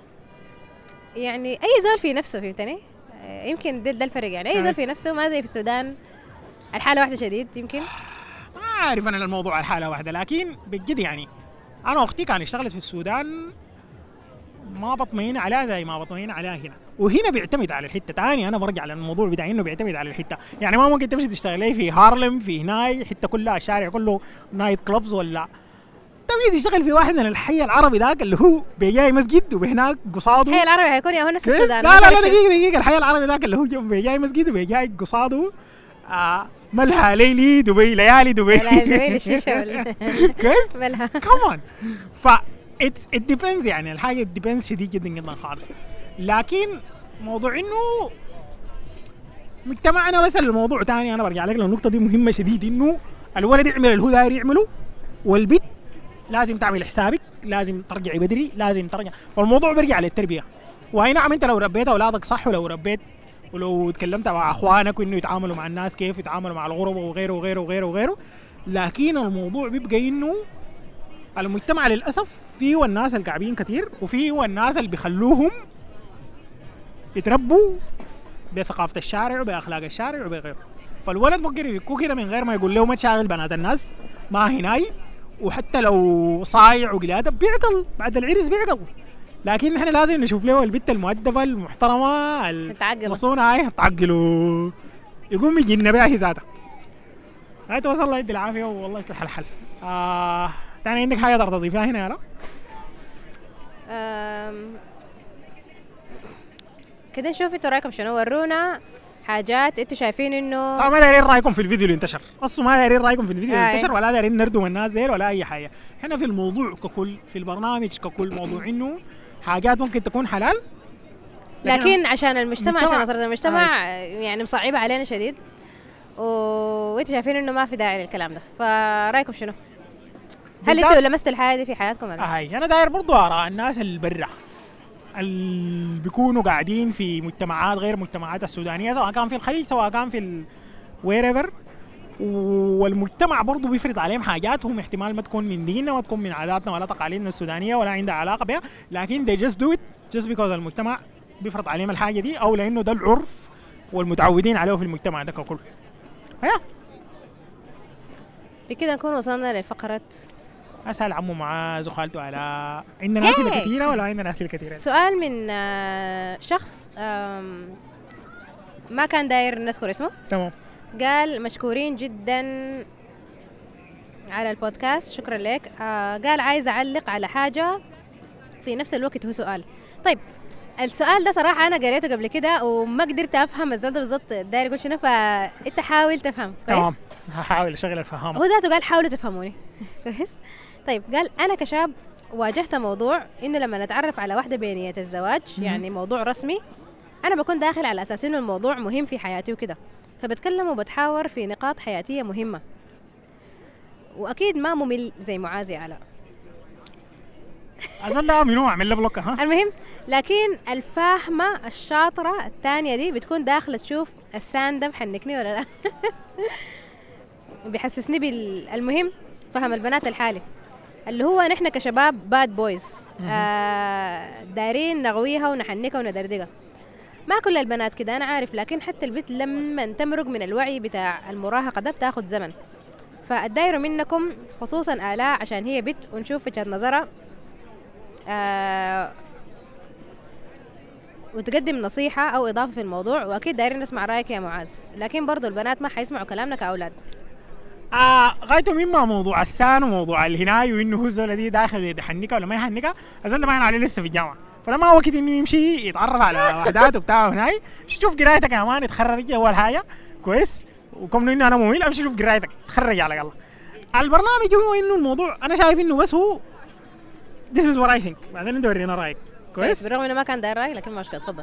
يعني اي زول في نفسه فهمتني. يمكن ده, ده الفرق، يعني اي زول في نفسه ما زي في السودان الحاله واحده شديد. يمكن ما اعرف انا الموضوع الحاله واحده، لكن بجد يعني انا اختي كانت اشتغلت في السودان ما بطمئن عليها زي ما بطمئن عليها هنا، وهنا بيعتمد على الحته تاني. انا برجع للموضوع بتاع انه بيعتمد على الحته، يعني ما ممكن تمشي تشتغلي في هارلم في هناي حته كلها الشارع كله نايت كلوبز، ولا تبي تشتغل في واحد من الحي العربي ذاك اللي هو بيجاي مسجد وبهناك قصاده. الحي العربي هيكون يا هو نفس السودان. لا لا لا دقيقه دقيقه الحي العربي ذاك اللي هو بيجاي مسجد وبيجاي قصاده آه ملها ليلي دبي ليالي دبي لا دبي الشيشه ولا كويس مالها كمان ف it it depends يعني الحاجه depends شديد جدا جدا خالص. لكن موضوع انه مجتمعنا مثلا الموضوع تاني، انا برجع لك للنقطه دي مهمه شديد، انه الولد يعمل اللي هو داير يعمله والبنت لازم تعمل حسابك، لازم ترجعي بدري، لازم ترجع. فالموضوع بيرجع للتربيه. واي نعم انت لو ربيت اولادك صح، ولو ربيت ولو تكلمت مع اخوانك وانه يتعاملوا مع الناس كيف يتعاملوا مع الغرباء وغيره وغيره وغيره وغيره، لكن الموضوع بيبقى انه المجتمع للاسف فيه الناس الكعبين كتير، وفيه الناس اللي بيخلوهم يتربوا بثقافه الشارع وباخلاق الشارع وبغيره. فالولد ممكن يفكوا كده من غير ما يقول له ما تشاغل بنات الناس، ما هناي، وحتى لو صايع وقلاده بيعقل بعد العرس بيعقل. لكن نحن لازم نشوف له البنت المؤدبه المحترمه المصونة هاي تعقله يقوم يجينا بها هي ذاتها. هاي توصل الله يدي العافيه والله يصلح الحل. آه تاني عندك حاجه تقدر تضيفها هنا يا لا؟ كده نشوف انتوا رايكم شنو، ورونا حاجات انتوا شايفين انه طبعا ما دايرين رايكم في الفيديو اللي انتشر، اصلا ما دايرين رايكم في الفيديو اللي آه انتشر، ولا دايرين نردم الناس ديل ولا اي حاجه. احنا في الموضوع ككل، في البرنامج ككل، موضوع انه حاجات ممكن تكون حلال لكن عشان المجتمع، عشان نظرة المجتمع آه. يعني مصعبة علينا شديد، وانتوا شايفين انه ما في داعي للكلام ده. فرايكم شنو؟ هل انتوا لمستوا الحياة دي في حياتكم ولا؟ هاي انا داير برضو اراء الناس اللي برا اللي بيكونوا قاعدين في مجتمعات غير مجتمعات السودانيه، سواء كان في الخليج سواء كان في ويريفر، والمجتمع برضو بيفرض عليهم حاجات هم احتمال ما تكون من ديننا وما تكون من عاداتنا ولا تقاليدنا السودانيه ولا عندها علاقه بها، لكن they just do it just because المجتمع بيفرض عليهم الحاجه دي، او لانه ده العرف والمتعودين عليه في المجتمع ده ككل. هيا بكده نكون وصلنا لفقره اسال عمو معاذ وخالته على عندنا اسئله كثيره ولا عندنا اسئله كثيره؟ سؤال من شخص ما كان داير نذكر اسمه. تمام. قال مشكورين جدا على البودكاست، شكرا لك. قال عايز اعلق على حاجه في نفس الوقت هو سؤال. طيب السؤال ده صراحه انا قريته قبل كده وما قدرت افهم الزول ده بالضبط داير يقول شنو، فانت حاول تفهم كويس. تمام هحاول اشغل الفهام. هو ذاته قال حاولوا تفهموني كويس. طيب قال انا كشاب واجهت موضوع انه لما نتعرف على واحده بنيه الزواج يعني موضوع رسمي، انا بكون داخل على اساس انه الموضوع مهم في حياتي وكده، فبتكلم وبتحاور في نقاط حياتيه مهمه، واكيد ما ممل زي معاذ يا علاء. أظن لا منو أعمل له بلوك. ها المهم لكن الفاهمة الشاطرة الثانية دي بتكون داخلة تشوف الساند بحنكني ولا لا. بيحسسني بالمهم فهم البنات الحالي اللي هو نحن كشباب باد بويز آه دارين نغويها ونحنكها وندردقها. ما كل البنات كده أنا عارف، لكن حتى البنت لما تمرق من الوعي بتاع المراهقة ده بتاخد زمن. فالدايرة منكم خصوصا آلاء عشان هي بنت ونشوف وجهة نظرها آه وتقدم نصيحة أو إضافة في الموضوع، وأكيد دايرين نسمع رأيك يا معاذ، لكن برضو البنات ما حيسمعوا كلامنا كأولاد. آه غايته مما موضوع السان وموضوع الهناي وإنه هو الزول دي داخل يحنكها ولا ما يحنكها، الزول ده ما عليه لسه في الجامعة، فده ما وقت إنه يمشي يتعرف على وحدات وبتاع هناي. شوف قرايتك يا مان، اتخرج أول حاجة كويس، وكم إنه أنا مميل أمشي شوف قرايتك تخرج على الله. البرنامج هو إنه الموضوع أنا شايف إنه بس هو this is what I think، بعدين انت ورينا رايك كويس. بالرغم انه ما كان داير راي لكن مشكلة تفضل.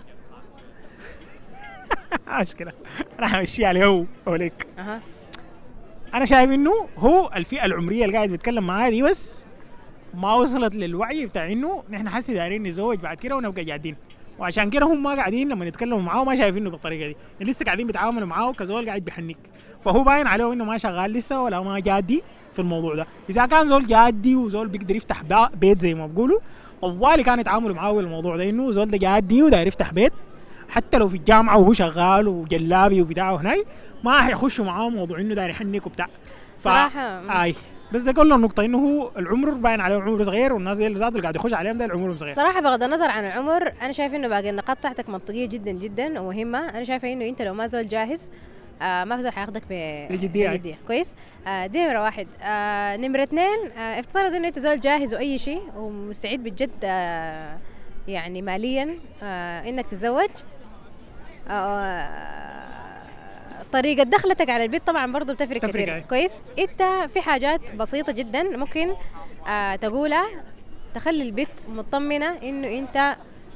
مشكلة انا همشي عليه هو وليك. اها انا شايف انه هو الفئة العمرية اللي قاعد بيتكلم معاها دي بس ما وصلت للوعي بتاع انه نحن حسي دايرين نتزوج بعد كده ونبقى جادين، وعشان كده هم ما قاعدين لما يتكلموا معاه ما شايفينه بالطريقة دي، لسه قاعدين بيتعاملوا معاه كزول قاعد بيحنك، فهو باين عليه انه ما شغال لسه ولا ما جادي في الموضوع ده. اذا كان زول جادي وزول بيقدر يفتح بيت زي ما بيقولوا طوالي كان يتعاملوا معاه بالموضوع ده، انه زول ده جادي وداير يفتح بيت حتى لو في الجامعه وهو شغال وجلابي وبتاعه هناي ما حيخشوا معاه موضوع انه داير يحنك وبتاع صراحه. اي بس ده كله النقطه انه هو العمر باين عليه عمره صغير، والناس دي اللي قاعد يخش عليهم ده العمر صغير. صراحه بغض النظر عن العمر انا شايف انه باقي النقاط تحتك منطقيه جدا جدا ومهمه. انا شايفه انه انت لو ما زول جاهز آه ما في زول حياخدك بجديه كويس. آه دي نمره واحد. آه نمره اثنين آه افترض انه انت زول جاهز واي شيء ومستعد بجد آه يعني ماليا آه انك تتزوج. آه طريقة دخلتك على البيت طبعا برضو بتفرق تفرق كثير. أي. كويس. انت في حاجات بسيطة جدا ممكن آه تقولها تخلي البيت مطمنة انه انت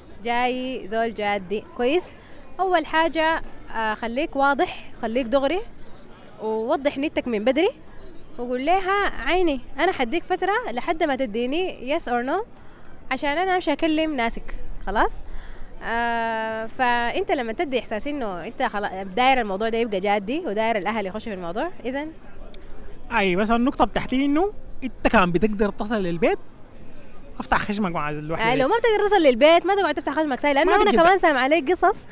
جاي زول جادي. كويس. اول حاجة آه خليك واضح، خليك دغري، ووضح نيتك من بدري، وقول لها عيني انا حديك فترة لحد ما تديني يس اور نو عشان انا امشي اكلم ناسك. خلاص. آه فانت لما تدي احساس انه انت خلاص داير الموضوع ده يبقى جادي وداير الاهل يخشوا في الموضوع، اذا اي بس النقطه بتحتي انه انت كان بتقدر تصل للبيت افتح خشمك مع الواحد. آه لو ما بتقدر تصل للبيت ما تقعد تفتح خشمك ساي، لانه ما انا تقدر. كمان سامع عليك قصص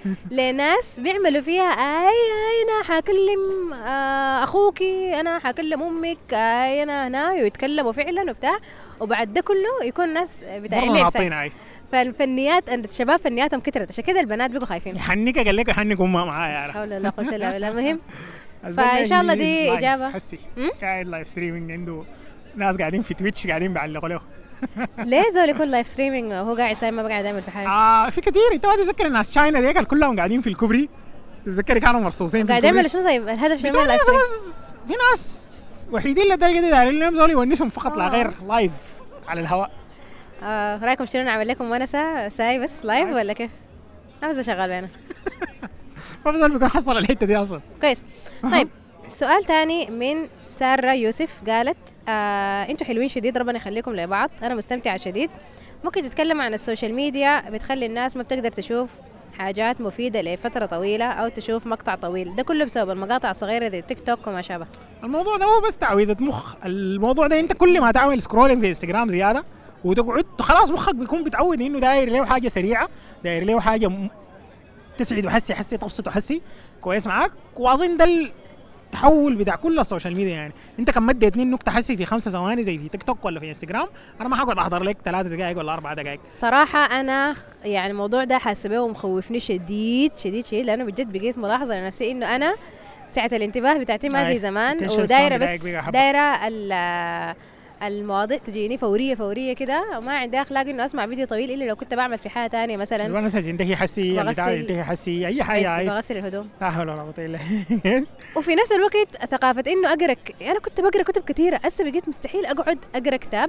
لناس بيعملوا فيها اي اي انا حاكلم آه اخوكي، انا حاكلم امك، اي انا هنا، ويتكلموا فعلا وبتاع، وبعد ده كله يكون ناس بتاع برضه لعب ناطين ساي. اي فالفنيات الشباب فنياتهم كترت، عشان كده البنات بيقوا خايفين. يحنك قال لك يحنك امها معايا يا حول ولا قوة الا بالله. المهم الزول فإن شاء الله he دي is live. إجابة. حسي مم؟ قاعد لايف ستريمينج عنده ناس قاعدين في تويتش قاعدين بيعلقوا له. ليه زول يكون لايف ستريمينج وهو قاعد ساي ما قاعد يعمل في حاجه؟ آه في كثير. انت ما تتذكر الناس تشاينا ديك كلهم قاعدين في الكوبري؟ تتذكري كانوا مرصوصين في قاعد الكوبري؟ يعمل شنو طيب؟ الهدف شنو بتوع من اللايف ناس ستريم؟ بس في ناس وحيدين للدرجه دي دايرين لهم زول يونسهم فقط لا آه. غير لايف على الهواء. آه رايكم شنو نعمل لكم ونسه ساي بس لايف ولا كيف؟ انا شغال بينا. ما في زول بيكون حصل الحته دي اصلا. كويس. طيب سؤال تاني من سارة يوسف قالت آه انتوا حلوين شديد ربنا يخليكم لبعض، انا مستمتعة شديد. ممكن تتكلم عن السوشيال ميديا بتخلي الناس ما بتقدر تشوف حاجات مفيدة لفترة طويلة أو تشوف مقطع طويل، ده كله بسبب المقاطع الصغيرة زي تيك توك وما شابه. الموضوع ده هو بس تعويضة مخ. الموضوع ده انت كل ما تعمل سكرولين في انستغرام زيادة وتقعد خلاص مخك بيكون بتعود انه داير له حاجة سريعة، داير له حاجة م... تسعد وحسي حسي تبسط وحسي كويس معاك. واظن ده التحول بتاع كل السوشيال ميديا. يعني انت كم مدي اتنين نكتة حسي في خمسة ثواني زي في تيك توك ولا في انستغرام، انا ما حقعد احضر لك ثلاثة دقائق ولا أربعة دقائق. صراحة أنا يعني الموضوع ده حاسبه ومخوفني شديد شديد شديد، لأنه بجد بقيت ملاحظة لنفسي إنه أنا سعة الانتباه بتاعتي ما زي أي. زمان، attention ودايرة span بتاعك بس بقى حبة. دايرة ال- المواضيع تجيني فورية فورية كده، وما عندي أخلاق إنه أسمع فيديو طويل إلا لو كنت بعمل في حاجة تانية مثلا. الونسة تنتهي حسي، البتاع بغسل- ينتهي حسي، اي حاجة اي. بغسل الهدوم. لا حول ولا قوة الا بالله. وفي نفس الوقت ثقافة إنه أقرأ ك- أنا كنت بقرأ كتب كثيرة، هسه بقيت مستحيل أقعد أقرأ كتاب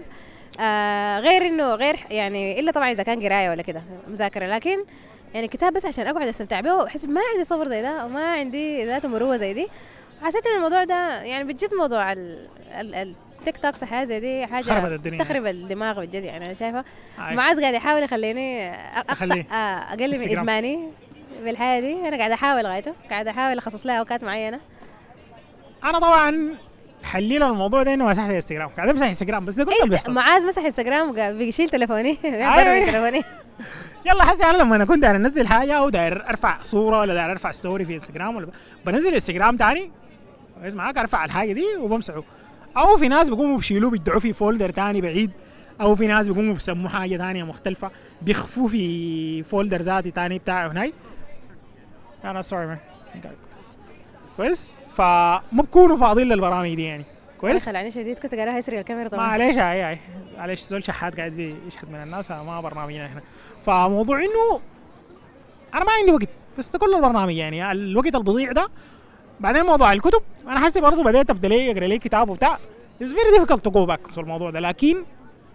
آه غير إنه غير يعني إلا طبعا إذا كان قراية ولا كده مذاكرة، لكن يعني كتاب بس عشان أقعد أستمتع به، وأحس ما عندي صبر زي ده وما عندي ذات مروة زي دي. حسيت إن الموضوع ده يعني بجد موضوع ال ال ال التيك توك صحيح زي دي حاجة خربت الدنيا. تخرب الدماغ بجد. يعني أنا شايفة أي. معاذ قاعد يحاول يخليني أ- يخليه. أقطع آه، أقلل من انستغرام. إدماني بالحياة دي. أنا قاعد أحاول غايته، قاعد أحاول أخصص لها أوقات معينة. انا طبعا حليل الموضوع ده انه مسحت الانستغرام، قاعد امسح انستغرام بس ده كله بيحصل. معاذ مسح انستغرام وقا- بيشيل تليفوني أيوة. بيعبر من تليفوني. يلا حسي انا لما انا كنت داير انزل حاجه او داير ارفع صوره ولا داير ارفع ستوري في انستغرام ولا ب- بنزل انستغرام تاني كويس معاك، ارفع الحاجه دي وبمسحه. او في ناس بيقوموا بيشيلوه بيدعوا في فولدر تاني بعيد، او في ناس بيقوموا بيسموه حاجه تانية مختلفه بيخفوه في فولدر ذاتي تاني بتاعه هناي. انا سوري مان كويس. فما بكونوا فاضيين للبرامج دي يعني كويس. خلعني شديد كنت قاعد يسرق الكاميرا طبعا. معليش هاي هاي معليش زول شحات قاعد بيشحت من الناس، ما برنامجنا احنا. فموضوع انه انا ما عندي وقت، بس ده كل البرنامج يعني الوقت اللي بيضيع ده. بعدين موضوع الكتب انا حاسس برضه بديت ابدا لي اقرا لي كتاب وبتاع it's very difficult to go back في الموضوع ده، لكن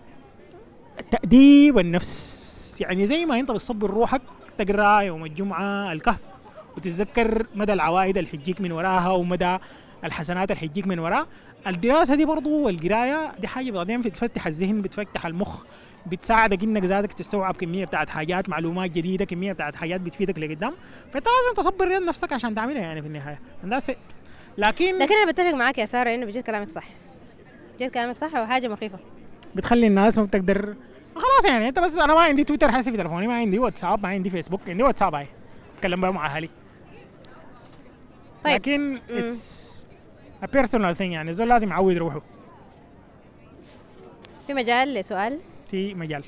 التأديب النفس يعني زي ما انت بتصبر روحك تقرا يوم الجمعه الكهف وتتذكر مدى العوائد اللي حتجيك من وراها ومدى الحسنات اللي حتجيك من وراها. الدراسه دي برضه والقرايه دي حاجه بعدين بتفتح الذهن، بتفتح المخ، بتساعدك انك ذاتك تستوعب كميه بتاعت حاجات، معلومات جديده، كميه بتاعت حاجات بتفيدك لقدام. فانت لازم تصبر رياض نفسك عشان تعملها يعني في النهايه. الناس لكن لكن انا بتفق معاك يا ساره انه بجد كلامك صح، بجد كلامك صح وحاجه مخيفه. بتخلي الناس ما بتقدر خلاص يعني. انت بس انا ما عندي تويتر حاسس في تلفوني، ما عندي واتساب، ما عندي فيسبوك، عندي واتساب هاي اتكلم بها مع اهلي. طيب. لكن اتس a personal thing يعني الزول لازم يعود روحه في مجال لسؤال. في مجال.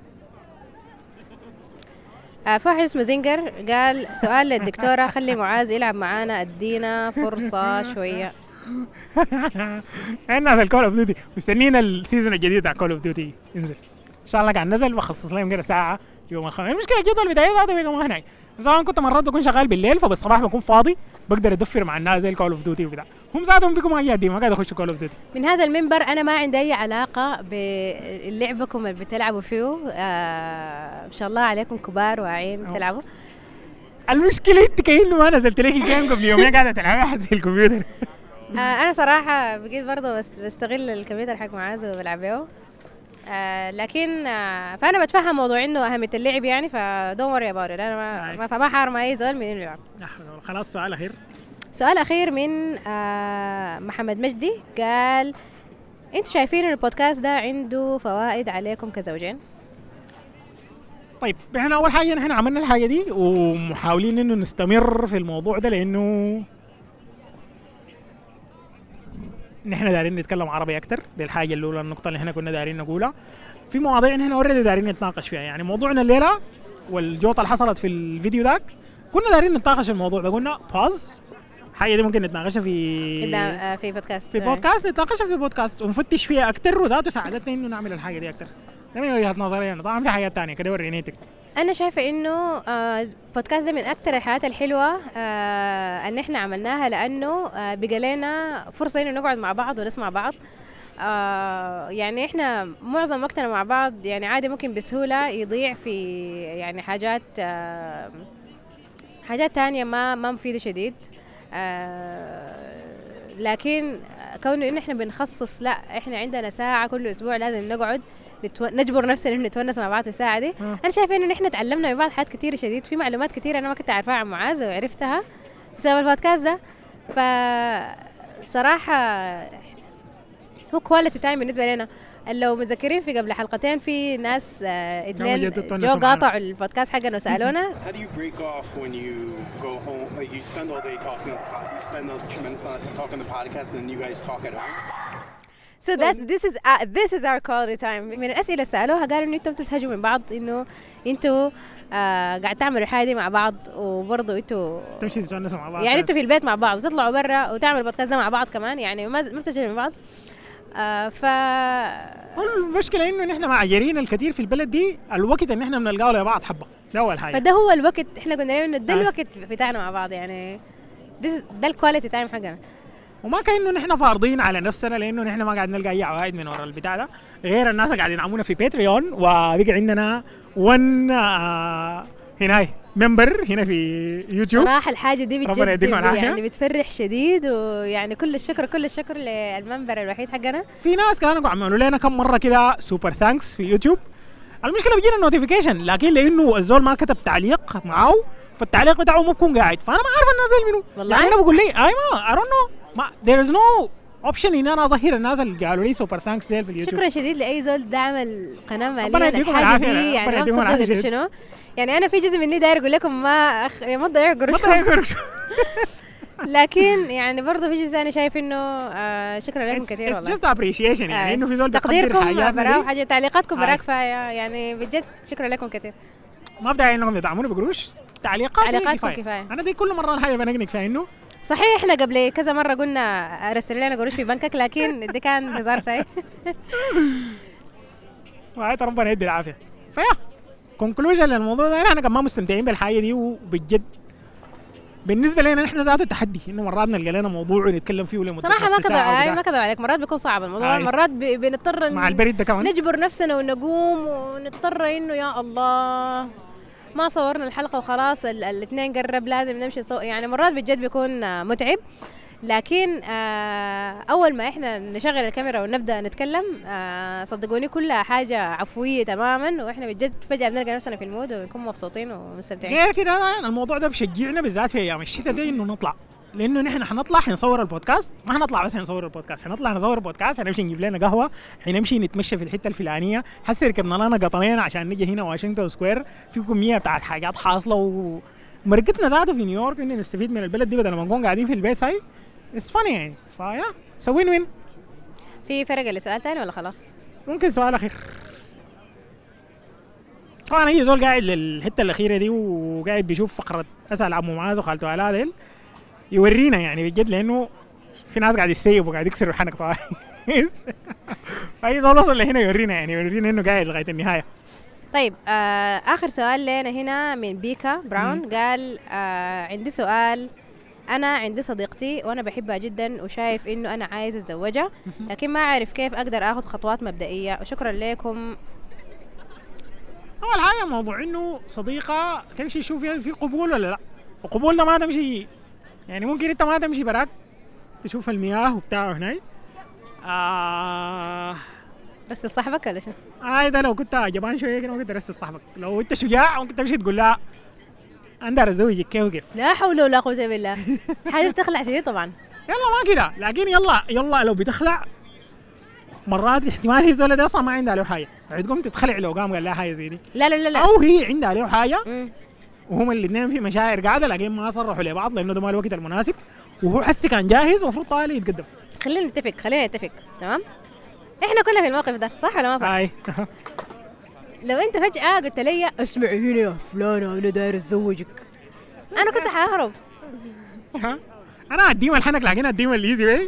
آه في واحد اسمه زنجر قال سؤال للدكتوره خلي معاذ يلعب معانا ادينا فرصه شويه. الناس الكول اوف ديوتي مستنيين السيزون الجديد بتاع كول اوف ديوتي ينزل ان شاء الله. قاعد نزل بخصص لهم كده ساعه يوم الخميس. المشكله جدا البدايه بعد بقى ما هناك زمان كنت مرات بكون شغال بالليل فبالصباح بكون فاضي بقدر ادفر مع الناس زي الكول اوف ديوتي وبتاع. هم ذاتهم بيكونوا ما دي ما قاعد اخش كول اوف ديوتي. من هذا المنبر انا ما عندي اي علاقه بلعبكم اللي بتلعبوا فيه. آه ان شاء الله عليكم كبار واعيين بتلعبوا. المشكله انت كانه ما نزلت لك جيم قبل يومين قاعده تلعبها حسي الكمبيوتر. آه انا صراحه بقيت برضه بس بستغل الكمبيوتر حق معاذ وبلعب بيه. آه لكن آه فانا بتفهم موضوع انه اهميه اللعب يعني فدون وري اباوت انا ما ما, ما حارم اي زول من انه يلعب. خلاص سؤال اخير. سؤال اخير من آه محمد مجدي قال انتوا شايفين ان البودكاست ده عنده فوائد عليكم كزوجين؟ طيب احنا اول حاجه نحن عملنا الحاجه دي ومحاولين انه نستمر في الموضوع ده لانه نحن دايرين نتكلم عربي اكتر. دي الحاجه الاولى النقطه اللي احنا كنا دايرين نقولها. في مواضيع نحن اوريدي دايرين نتناقش فيها يعني موضوعنا الليله والجوطه اللي حصلت في الفيديو ذاك كنا دايرين نتناقش الموضوع ده قلنا باز الحاجه دي ممكن نتناقشها في في بودكاست في بودكاست نتناقشها في بودكاست ونفتش فيها اكتر وذاته ساعدتنا انه نعمل الحاجه دي اكتر. ده من وجهه نظري انا. طبعا في حاجات ثانيه كده ورينيتك. انا شايفه انه آه بودكاست ده من اكثر الحاجات الحلوه آه ان احنا عملناها لانه آه بقى لنا فرصه انه نقعد مع بعض ونسمع بعض. آه يعني احنا معظم وقتنا مع بعض يعني عادي ممكن بسهوله يضيع في يعني حاجات آه حاجات تانية ما ما مفيده شديد. آه لكن كونه ان احنا بنخصص لا احنا عندنا ساعه كل اسبوع لازم نقعد نتو... نجبر نفسنا انه نتونس مع بعض في الساعه دي. آه. انا شايفه انه نحن تعلمنا من بعض حاجات كثيره شديد. في معلومات كثيره انا ما كنت عارفاها عن معاذ وعرفتها بسبب البودكاست ده. ف صراحه هو كواليتي تايم بالنسبه لنا. لو متذكرين في قبل حلقتين في ناس آه اثنين جو قاطعوا البودكاست حقنا وسالونا How do you break off when you go home? Like you spend all day talking, you spend a tremendous amount of time talking on the podcast, and then you guys talk at home. So that this is uh, this is our quality time. من الأسئلة اللي سألوها قالوا إنه أنتم تسهجوا من بعض إنه أنتوا آه قاعد تعملوا الحاجة دي مع بعض وبرضه أنتوا تمشي تتونسوا مع بعض يعني أنتوا في البيت مع بعض وتطلعوا برا وتعملوا البودكاست ده مع بعض كمان يعني ما ما بتسجلوا من بعض. آه ف المشكلة إنه نحن معجرين الكثير في البلد دي الوقت إن إحنا بنلقاه لبعض حبة. ده أول حاجة. فده هو الوقت إحنا قلنا إنه ده الوقت بتاعنا مع بعض يعني ده الكواليتي تايم حقنا. وما كأنه نحن فارضين على نفسنا لأنه نحن ما قاعد نلقى أي عوائد من وراء البتاع ده غير الناس اللي قاعدين يدعمونا في باتريون وبقى عندنا ون آه هنا ممبر هنا في يوتيوب. صراحة الحاجة دي بجد يعني بتفرح شديد ويعني كل الشكر كل الشكر للممبر الوحيد حقنا. في ناس كانوا عملوا لنا كم مرة كده سوبر ثانكس في يوتيوب. المشكلة بيجينا النوتيفيكيشن لكن لأنه الزول ما كتب تعليق معه فالتعليق بتاعه ما بكون قاعد فأنا ما عارف الناس دي منو. والله يعني أنا بقول لي أي ما I don't know ما there is no option إن أنا أظهر الناس اللي قالوا لي سوبر ثانكس ديل في اليوتيوب. شكرا شديد لأي زول دعم القناة ماليا الحاجة دي يعني ما تصدقوا شنو يعني أنا في جزء مني داير أقول لكم ما أخ... ما تضيعوا قروشكم لكن يعني برضه في جزء ثاني شايف إنه آه شكرا لكم كثير والله. It's just appreciation يعني إنه في زول تقديركم برا حاجة تعليقاتكم برا كفاية يعني بجد شكرا لكم كثير. ما بدأ إنكم تدعموني بقروش تعليقات تعليقاتكم كفاية. أنا دي كل مرة الحاجة بنقنق فيها إنه صحيح إحنا قبل كذا مرة قلنا أرسل لنا قروش في بنكك لكن ده كان هزار ساي. وعيت ربنا يدي العافية. فيا كونكلوجن للموضوع ده احنا كمان مستمتعين بالحاجه دي وبجد بالنسبه لنا نحن ذاته تحدي انه مرات نلقى لنا موضوع ونتكلم فيه لمده صراحه ما كذب ما كذب عليك مرات بيكون صعب الموضوع. آه. مرات بنضطر مع البريد ده كمان نجبر نفسنا ونقوم ونضطر انه يا الله ما صورنا الحلقه وخلاص الاثنين قرب لازم نمشي صور. يعني مرات بجد بيكون متعب لكن آه اول ما احنا نشغل الكاميرا ونبدا نتكلم آه صدقوني كلها حاجه عفويه تماما واحنا بجد فجاه بنلقى نفسنا في المود ونكون مبسوطين ومستمتعين. غير كده الموضوع ده بشجعنا بالذات في ايام الشتاء دي انه نطلع لانه نحن حنطلع حنصور البودكاست ما حنطلع بس حنصور البودكاست حنطلع نصور البودكاست حنمشي نجيب لنا قهوه حنمشي نتمشى في الحته الفلانيه حسي ركبنا لنا قطنين عشان نجي هنا واشنطن سكوير في كميه بتاعت حاجات حاصله ومرقتنا ذاته في نيويورك انه نستفيد من البلد دي بدل ما نكون قاعدين في البيت هاي اس فاني يعني فيا سوين وين. في فرق اللي سؤال تاني ولا خلاص؟ ممكن سؤال اخير. طبعا اي زول قاعد للحته الاخيره دي وقاعد بيشوف فقره اسال عمو معاذ وخالته الاء ديل يورينا يعني بجد لانه في ناس قاعد يسيب وقاعد يكسر الحنك طبعا. اي زول وصل لهنا يورينا يعني يورينا انه قاعد لغايه النهايه. طيب آه آخر سؤال لنا هنا من بيكا براون. قال آه عندي سؤال. أنا عندي صديقتي وأنا بحبها جدا وشايف إنه أنا عايز أتزوجها، لكن ما أعرف كيف أقدر أخذ خطوات مبدئية، وشكرا لكم. اول حاجه موضوع انه صديقه تمشي تشوف يعني في قبول ولا لا، وقبول ده ما تمشي يعني ممكن انت ما تمشي براك تشوف المياه وبتاع هناك. آه بس صاحبك ولا شنو؟ آه ده لو كنت جبان شويه كده ممكن ترسل صاحبك، لو انت شجاع ممكن تمشي تقول لها انا اتزوجك كيف وكيف. لا حول ولا قوة إلا بالله. حاجة بتخلع شديد طبعا. يلا ما كده، لكن يلا يلا لو بتخلع مرات احتمال هي زول ده اصلا ما عندها له حاجه، فهتقوم تتخلع لو قام قال لها حاجه زي دي. لا لا لا لا. او هي عندها له حاجه مم. وهم الاثنين في مشاعر قاعده لكن ما صرحوا لبعض لانه ده ما الوقت المناسب، وهو حسي كان جاهز المفروض طالع يتقدم. خلينا نتفق خلينا نتفق تمام. احنا كلنا في الموقف ده صح ولا ما صح؟ اي لو انت فجأة قلت لي اسمعي هنا يا فلانة انا داير اتزوجك، انا كنت حاهرب. انا اديم الحنك لكن اديم الايزي واي.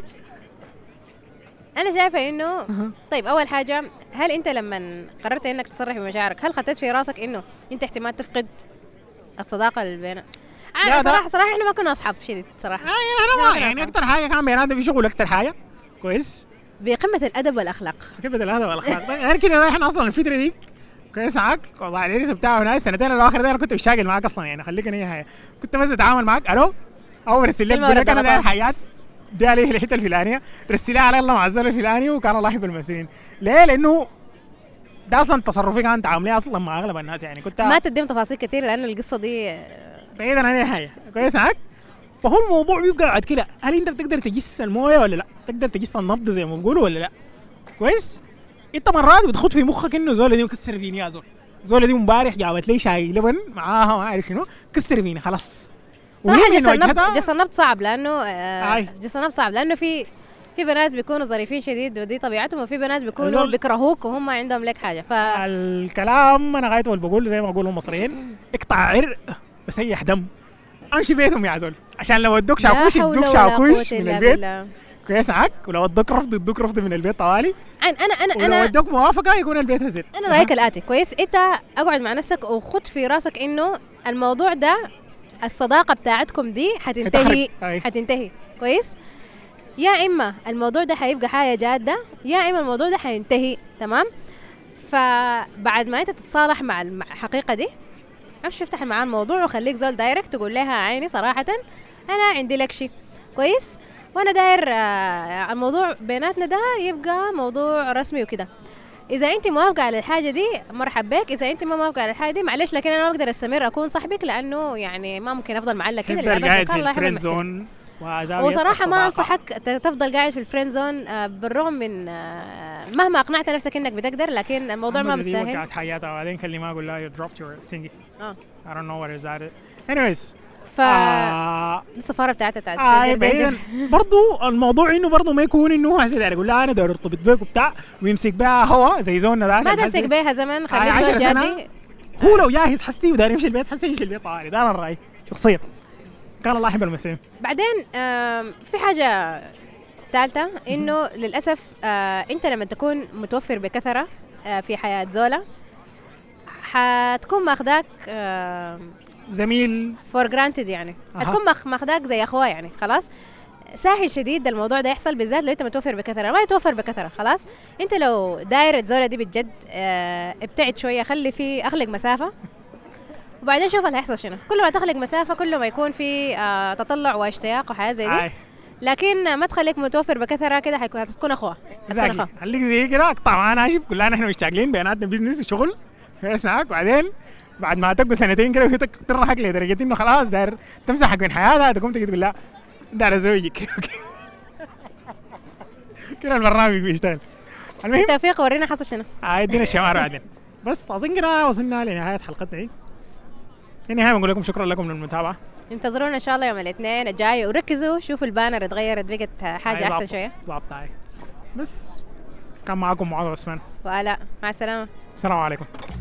انا شايفه انه طيب اول حاجه، هل انت لما قررت انك تصرح بمشاعرك هل خطيت في راسك انه انت احتمال تفقد الصداقه اللي بيننا؟ لا آه ده- صراحه صراحه احنا ما كنا اصحاب شديد صراحه. آه يعني انا ما كنا يعني أصحاب. اكثر حاجه كان بيناتنا في شغل اكثر حاجه كويس بقمه الادب والاخلاق. كيف الهدف والاخلاق غير كده احنا اصلا الفتره دي كويس معاك والله العريس بتاعه هنا السنتين الاخر ده انا كنت مشاكل معاك اصلا يعني خليك انا هي كنت بس اتعامل معاك الو او برسل لك كلمة بقول لك ورد انا داير غلطان. حيات دي عليه الحته الفلانيه رسلها على الله مع الزول الفلاني وكان الله يحب المسلمين. ليه؟ لانه ده اصلا تصرفي كان تعاملي اصلا مع اغلب الناس يعني كنت ما تديهم تفاصيل كتير لانه القصه دي آه، بعيدا عن اي حاجه كويس معاك. فهو الموضوع بيبقى بعد كده هل انت بتقدر تجس المويه ولا لا؟ تقدر تجس النبض زي ما بيقولوا ولا لا؟ كويس؟ انت مرات بتخط في مخك انه زول دي مكسر فيني يا زول، زول دي امبارح جابت لي شاي لبن معاها ما اعرف شنو كسر فيني خلاص. صراحه وهي من جس النبض وجهتها- جس النبض صعب لانه آه أي. جس النبض صعب لانه في في بنات بيكونوا ظريفين شديد ودي طبيعتهم، وفي بنات بيكونوا زول- بيكرهوك وهم عندهم لك حاجه. ف الكلام انا غايته اللي بقول زي ما بقولوا المصريين اقطع عرق بسيح دم امشي بيتهم يا زول عشان لو ادوك شاكوش لا حول يدوك ولا شاكوش قوة من إلا البيت بالله. كويس معاك، ولو ادوك رفض يدوك رفض من البيت طوالي، انا انا انا ولو انا ادوك موافقه يكون البيت هزت. انا رايك الاتي كويس، انت اقعد مع نفسك وخد في راسك انه الموضوع ده الصداقه بتاعتكم دي حتنتهي حتخرب. أي. حتنتهي كويس. يا اما الموضوع ده حيبقى حاجه جاده يا اما الموضوع ده حينتهي تمام. فبعد ما انت تتصالح مع الم- الحقيقه دي امشي افتح معاه الموضوع وخليك زول دايركت تقول لها عيني صراحه انا عندي لك شيء كويس وانا داير آه، الموضوع بيناتنا ده يبقى موضوع رسمي وكده. اذا انت موافقه على الحاجه دي مرحب بك، اذا انت ما موافقه على الحاجه دي معلش لكن انا ما اقدر استمر اكون صاحبك لانه يعني ما ممكن افضل معلق كده تفضل للأبد. قاعد كان في الله يحب الفريند المحسن. زون وزاوية وصراحة ما الصداقة. أنصحك ت- تفضل قاعد في الفريند زون آه، بالرغم من آه، مهما أقنعت نفسك إنك بتقدر لكن الموضوع ما عمرو دي مستاهل. وقعت حياتها وبعدين كلمها اقول لها you dropped your thingy اه I don't know what is that anyways ف آه السفارة بتاعتها بتاعت آه سيدر بعيدا دينجر. برضو الموضوع انه برضو ما يكون انه هسه يعني اقول لها انا داير ارتبط بيك وبتاع ويمسك بها هوا زي زوننا ذاك ما الحزن. تمسك بيها زمن آه خليك عشر زول سنة. جادي. هو لو جاهز حسي وداير يمشي البيت حسي يمشي البيت طوالي ده انا الراي شخصيا كان الله يحب المسلمين. بعدين آم، في حاجة ثالثة إنه للأسف آه، أنت لما تكون متوفر بكثرة آه، في حياة زولا حتكون ماخداك زميل فور جرانتد يعني أها. حتكون ماخ- ماخداك زي أخوة يعني خلاص. سهل شديد الموضوع ده يحصل بالذات لو انت متوفر بكثره. ما يتوفر بكثره خلاص. انت لو داير الزوله دي بجد آه، ابتعد شويه خلي في اخلق مسافه وبعدين شوف اللي هيحصل شنو. كل ما تخلق مسافه كل ما يكون في آه، تطلع واشتياق وحياه زي دي. آي. لكن ما تخليك متوفر بكثره كده حيكون هتكون اخوه هتكون زاكي اخوه. خليك زي كده اقطع معاه ناشف كلنا نحن مشتاقين بيناتنا بزنس وشغل يسعك وبعدين بعد ما تبقى سنتين كده وهي تك- ترهق لدرجه انه خلاص داير تمسحك من حياتها تقوم تجي تقول لا داير ازوجك كده البرنامج بيشتغل. المهم بالتوفيق ورينا حصل شنو. ادينا الشمار بعدين بس اظن كده وصلنا لنهايه حلقتنا دي. في النهايه بنقول لكم شكرا لكم للمتابعه. انتظرونا ان شاء الله يوم الاثنين الجاي وركزوا شوفوا البانر اتغيرت بقت حاجه هاي احسن ظابطة- شويه. ظابطة هاي. بس كان معاكم معاذ عثمان. وآلاء مع السلامه. السلام عليكم.